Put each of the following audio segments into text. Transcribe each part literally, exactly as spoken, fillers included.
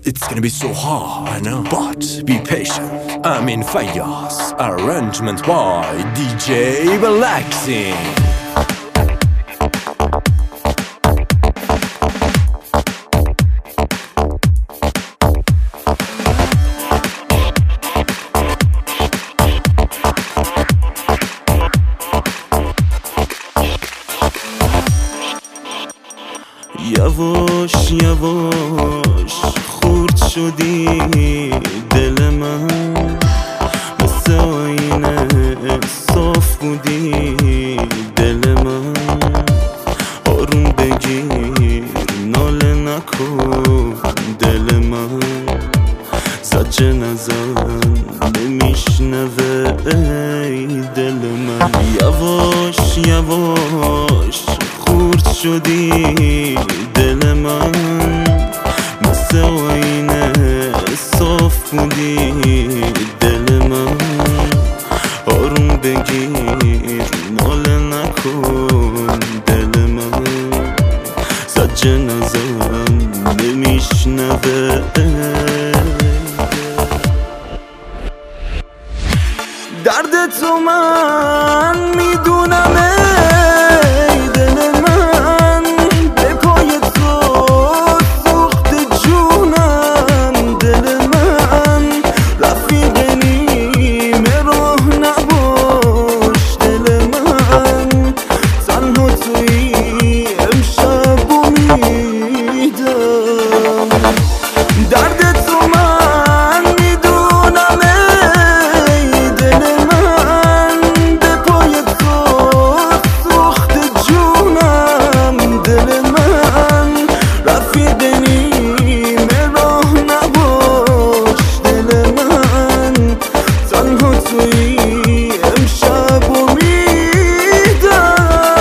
It's gonna be so hard, I know, but be patient. I'm in Fayyaz, arrangement by D J Relaxing. یواش یواش خورد شدی دل من، مثل آینه صاف بودی دل من. آروم بگیر ناله نکن دل من، زجه نزن نمیشنوه ای دل من. یواش یواش خورد شدی دل من، مثل آینه صاف بودی دل من. آروم بگیر ناله نکن دل من، زجه نزن نمیشنوه. درد تو من میدونم ای دل من، به پای تو سوخت جونم دل من. رفیق نیمه راه نباش دل من، تنها توی امشب امیدم. درد تو من میدونم ای دل من، به پای تو سوخت جونم دل من. رفیق نیمه راه نباش دل من، تنها توی امشب امیدم.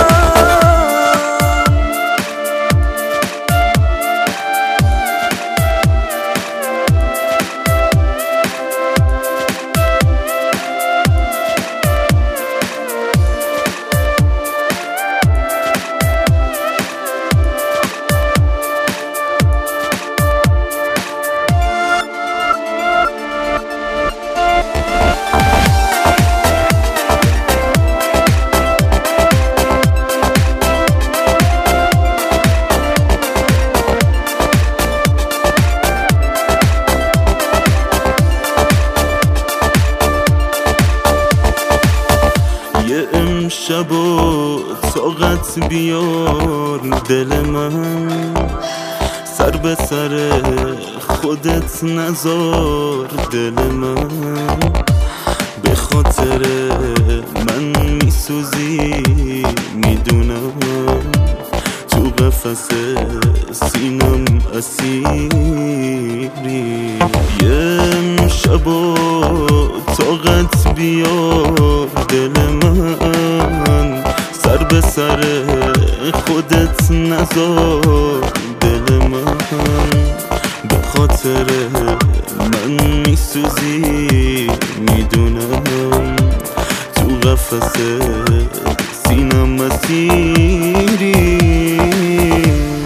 یه امشب و طاقت بیار دل من، سر به سر خودت نذار دل من. به خاطر من میسوزی میدونم، تو قفس سینم اسیری. یه امشب و طاقت بیار دل من، سر به سر خودت نذار دل من. به خاطر من میسوزی میدونم، تو قفس سینم اسیری.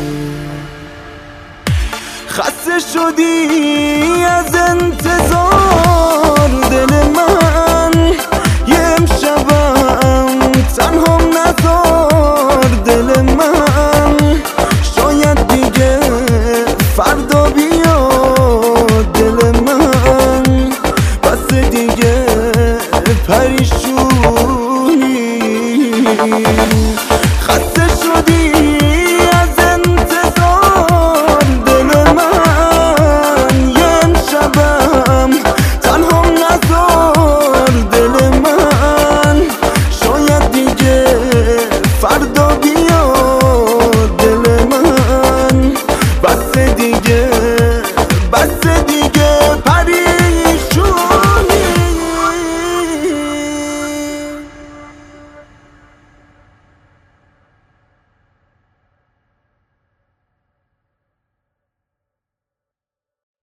خسته شدی از انتظار